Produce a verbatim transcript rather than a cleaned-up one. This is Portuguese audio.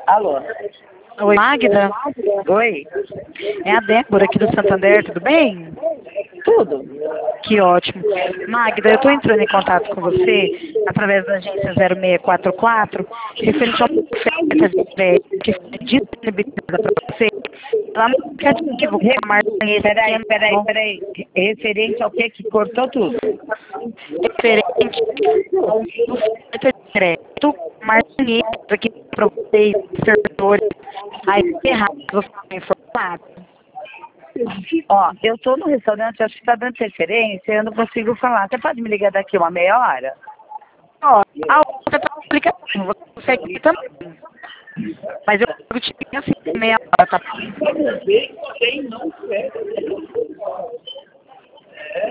Alô? Oi, Magda? Oi? É a Débora aqui do Santander, tudo bem? Tudo? Que ótimo. Magda, eu estou entrando em contato com você através da agência zero seis quatro quatro, referente a uma oferta de crédito que foi disponibilizada para você lá no aplicativo com a marca Peraí, peraí, peraí. Referente ao que que cortou tudo? referente ao oferta de crédito com a marca aqui para vocês, servidores, aí errado, você foi informado. Ó, eu tô no restaurante, acho que tá dando interferência, eu não consigo falar. Você pode me ligar daqui uma meia hora? Ó, a outra tá aplicativo, você consegue também. Mas eu tinha assim, meia hora, tá?